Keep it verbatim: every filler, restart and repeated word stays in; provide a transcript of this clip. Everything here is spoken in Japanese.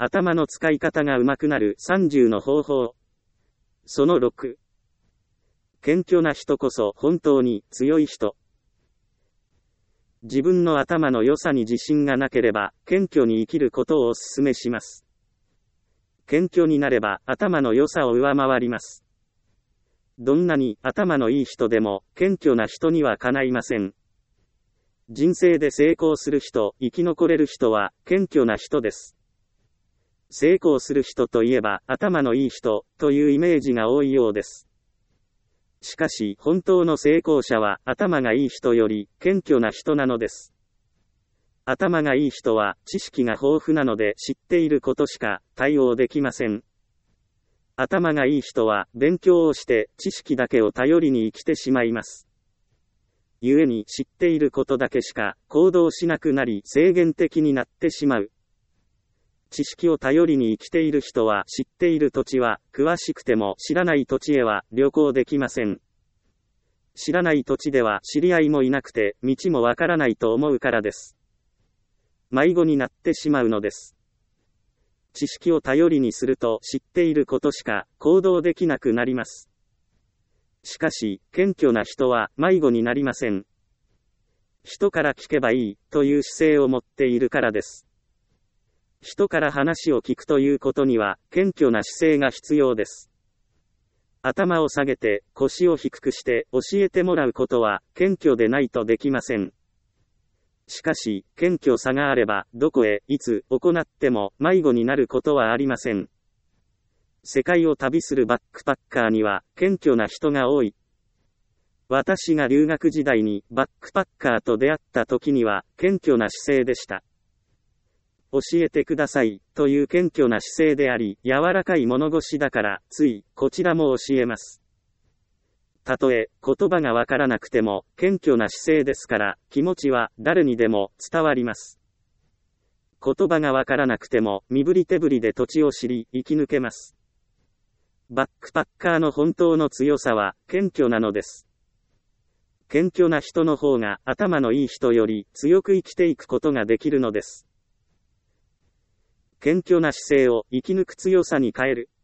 頭の使い方が上手くなるさんじゅうの方法。そのろく。謙虚な人こそ本当に強い人。自分の頭の良さに自信がなければ、謙虚に生きることをお勧めします。謙虚になれば、頭の良さを上回ります。どんなに頭のいい人でも、謙虚な人にはかないません。人生で成功する人、生き残れる人は、謙虚な人です。成功する人といえば、頭のいい人、というイメージが多いようです。しかし、本当の成功者は、頭がいい人より、謙虚な人なのです。頭がいい人は、知識が豊富なので、知っていることしか、対応できません。頭がいい人は、勉強をして、知識だけを頼りに生きてしまいます。故に、知っていることだけしか、行動しなくなり、制限的になってしまう。知識を頼りに生きている人は、知っている土地は、詳しくても知らない土地へは旅行できません。知らない土地では知り合いもいなくて、道もわからないと思うからです。迷子になってしまうのです。知識を頼りにすると、知っていることしか行動できなくなります。しかし、謙虚な人は迷子になりません。人から聞けばいい、という姿勢を持っているからです。人から話を聞くということには、謙虚な姿勢が必要です。頭を下げて、腰を低くして、教えてもらうことは、謙虚でないとできません。しかし、謙虚さがあれば、どこへ、いつ、行っても、迷子になることはありません。世界を旅するバックパッカーには、謙虚な人が多い。私が留学時代に、バックパッカーと出会った時には、謙虚な姿勢でした。教えてください、という謙虚な姿勢であり、柔らかい物腰だから、つい、こちらも教えます。たとえ、言葉がわからなくても、謙虚な姿勢ですから、気持ちは、誰にでも、伝わります。言葉がわからなくても、身振り手振りで土地を知り、生き抜けます。バックパッカーの本当の強さは、謙虚なのです。謙虚な人の方が、頭のいい人より、強く生きていくことができるのです。謙虚な姿勢を生き抜く強さに変える。